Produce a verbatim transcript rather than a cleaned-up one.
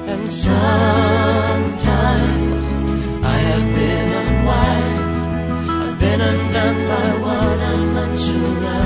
And sometimes I have been unwise. I've been undone by what I'm not sure of.